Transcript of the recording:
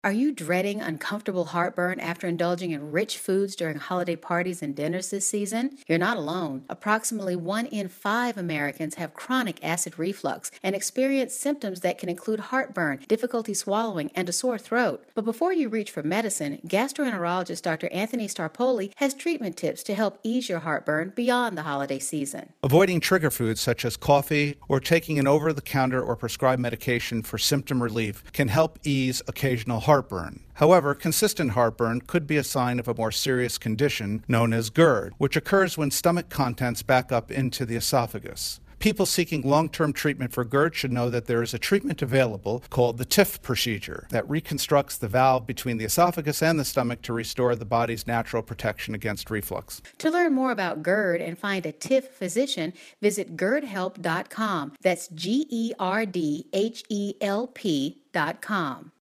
Are you dreading uncomfortable heartburn after indulging in rich foods during holiday parties and dinners this season? You're not alone. Approximately 1 in 5 Americans have chronic acid reflux and experience symptoms that can include heartburn, difficulty swallowing, and a sore throat. But before you reach for medicine, gastroenterologist Dr. Anthony Starpoli has treatment tips to help ease your heartburn beyond the holiday season. Avoiding trigger foods such as coffee or taking an over-the-counter or prescribed medication for symptom relief can help ease occasional heartburn. However, consistent heartburn could be a sign of a more serious condition known as GERD, which occurs when stomach contents back up into the esophagus. People seeking long-term treatment for GERD should know that there is a treatment available called the TIF procedure that reconstructs the valve between the esophagus and the stomach to restore the body's natural protection against reflux. To learn more about GERD and find a TIF physician, visit GERDhelp.com. That's GERDHELP.com.